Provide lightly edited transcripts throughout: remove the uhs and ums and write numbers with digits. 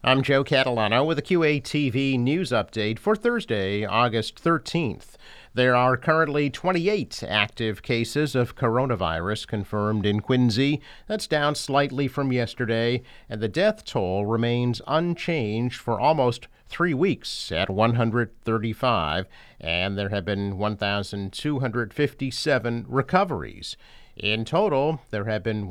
I'm Joe Catalano with a QATV news update for Thursday, August 13th. There are currently 28 active cases of coronavirus confirmed in Quincy. That's down slightly from yesterday, and the death toll remains unchanged for almost 3 weeks at 135, and there have been 1,257 recoveries. In total, there have been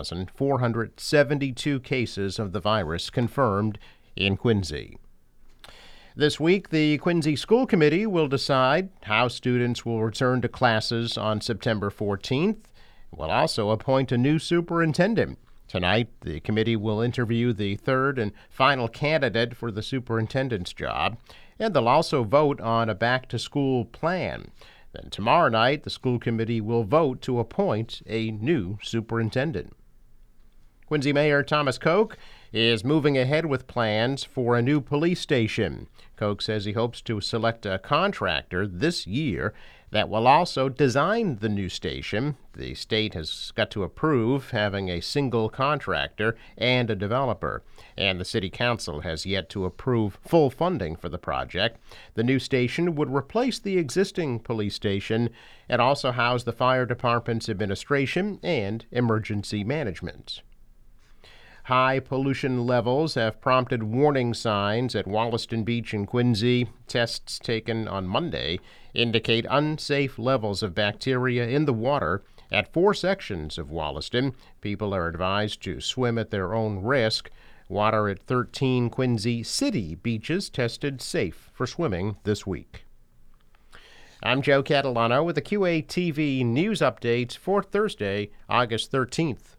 1,472 cases of the virus confirmed in Quincy. This week, the Quincy School Committee will decide how students will return to classes on September 14th. It will also appoint a new superintendent. Tonight, the committee will interview the third and final candidate for the superintendent's job, and they'll also vote on a back-to-school plan. Then tomorrow night, the school committee will vote to appoint a new superintendent. Quincy Mayor Thomas Koch is moving ahead with plans for a new police station. Koch says he hopes to select a contractor this year that will also design the new station. The state has got to approve having a single contractor and a developer, and the city council has yet to approve full funding for the project. The new station would replace the existing police station and also house the fire department's administration and emergency management. High pollution levels have prompted warning signs at Wollaston Beach in Quincy. Tests taken on Monday indicate unsafe levels of bacteria in the water at 4 sections of Wollaston. People are advised to swim at their own risk. Water at 13 Quincy city beaches tested safe for swimming this week. I'm Joe Catalano with the QATV news updates for Thursday, August 13th.